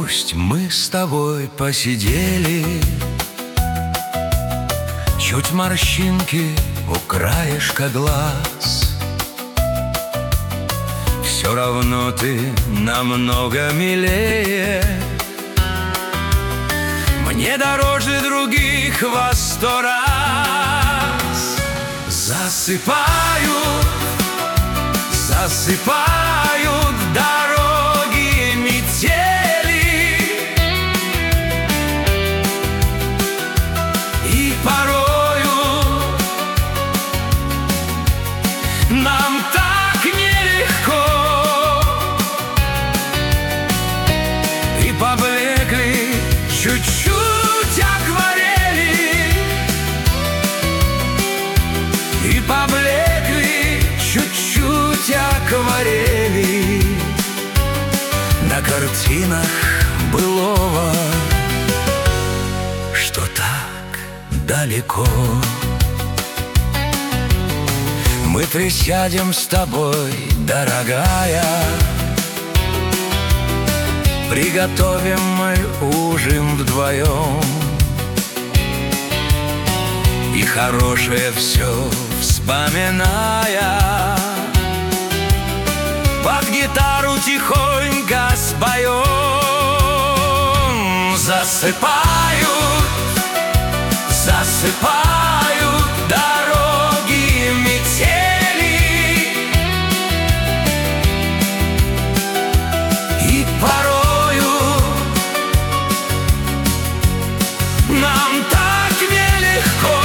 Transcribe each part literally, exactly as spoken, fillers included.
Пусть мы с тобой посидели, чуть морщинки у краешка глаз. Все равно ты намного милее, мне дороже других во сто раз. Засыпают, засыпают дороги метели, и порою нам так нелегко, и поблекли чуть-чуть акварели, и поблекли чуть-чуть акварели на картинах былого, что так далеко. Мы присядем с тобой, дорогая, приготовим мы ужин вдвоем, и хорошее все вспоминая, под гитару тихонько споем. Засыпают, засыпают дороги метели, и порою нам так нелегко,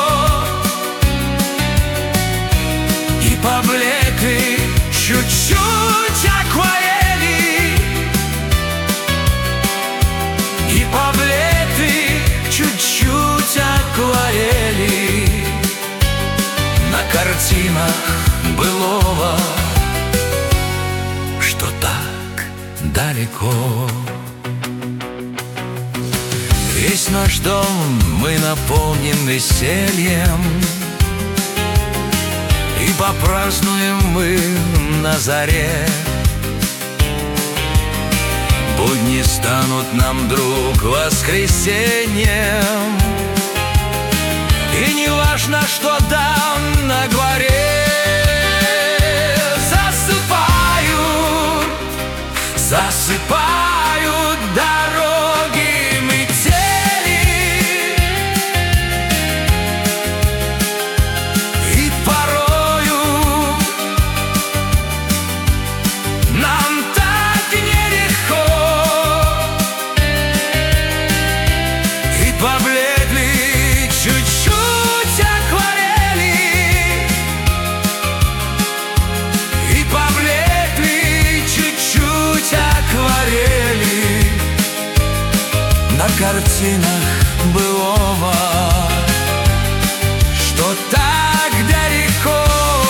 и поблекли чуть-чуть акварели, и поблекли чуть-чуть акварели на картинах былого, что так далеко. Весь наш дом мы наполним весельем, и попразднуем мы на заре. Будни станут нам вдруг воскресеньем, и не важно, что там на горе. Засыпают, засыпают дороги метели, и порою нам так нелегко, и поблекли чуть-чуть акварели, и поблекли чуть-чуть акварели на картинах былого, что так далеко.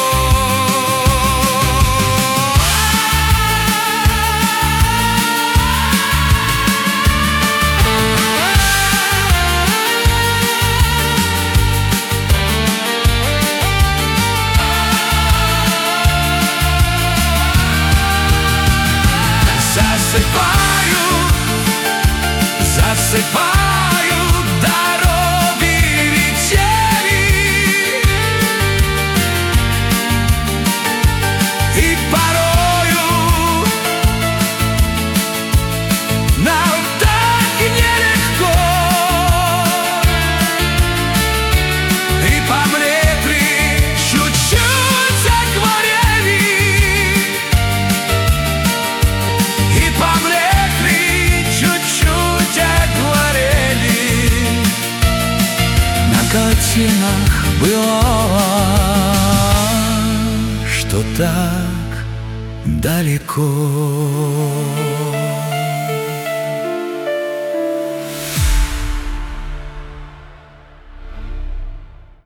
Засыпают, засыпают дороги метели, и порою нам так нелегко, и поблекли чуть-чуть акварели, и поблекли чуть-чуть акварели на картинах было, что так далеко.